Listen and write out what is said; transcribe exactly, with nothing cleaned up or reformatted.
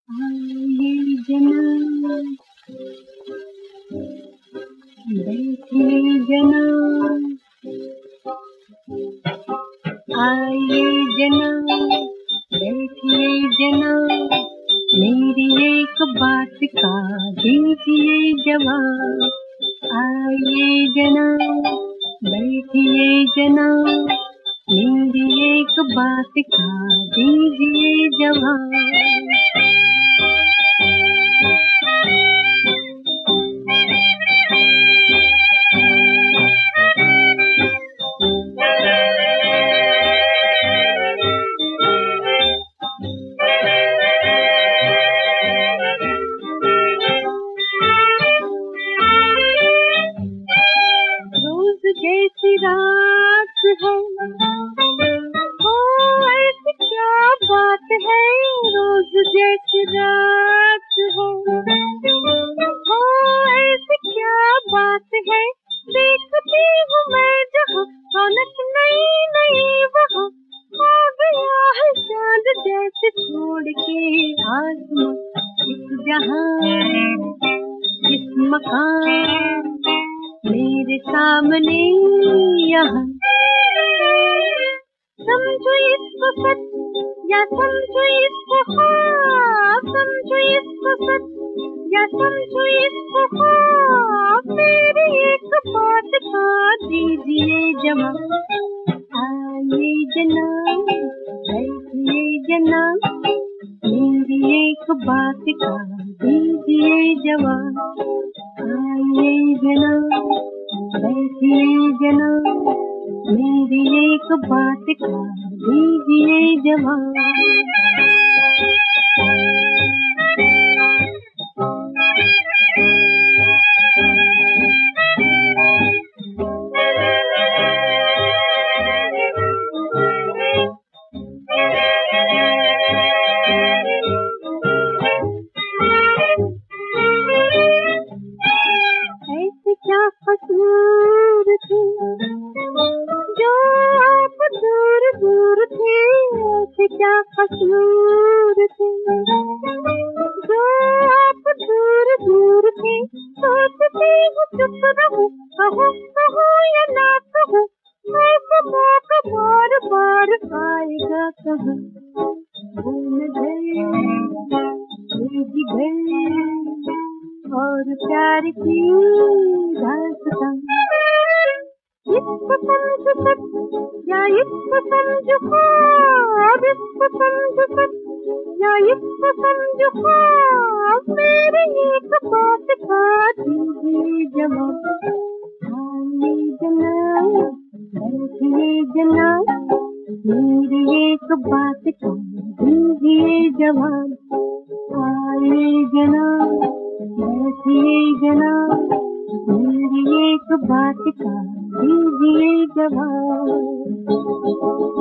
आइए जना, बैठिए जना, आइए जना, बैठिए जना, मेरी एक बात का दीजिए जवाब। आइए जना, बैठिए जना, मेरी एक बात का दीजिए जवाब। रोज जैसी रात है, ओ ऐसी क्या बात है। रोज जैसी रात है, ओ ऐसी क्या बात है। देखती हूँ मैं जहाँ, रौनक नई नई वहाँ। आ गया है चाँद जैसे छोड़ के आसमां, इस जहाँ इस मकान मेरे सामने यहाँ। समझो इसको सच या समझो इसको ख्वाब, समझो इसको सच या समझो इसको ख्वाब। मेरी एक बात का दीजिए जवाब। आइए जना, बैठिए जना, मेरी एक बात का दीजिए जवाब। आइए जना, बैठिए जना, मेरी एक बात का दीजिए जवाब। ऐसे क्या कसूर थे जो आप दूर दूर थे। ऐसे क्या कसूर थे जो आप दूर दूर थे। सोचती हूँ चुप रहूं, कहूँ कहूँ या ना कहूँ। ऐसा मौका बार बार आएगा कहाँ। भूल गए मेरी गए और प्यार की दास्तां। इसको समझ सच या इसको समझ ख्वाब, इसको समझ सच या इसको समझ ख्वाब। मेरी एक बात का दीजिए जवाब। आइए जना, बैठिए जना, मेरी एक बात का दीजिए जवाब। आइए जना, बैठिए जना, मेरी एक बात का दीजिए जवाब।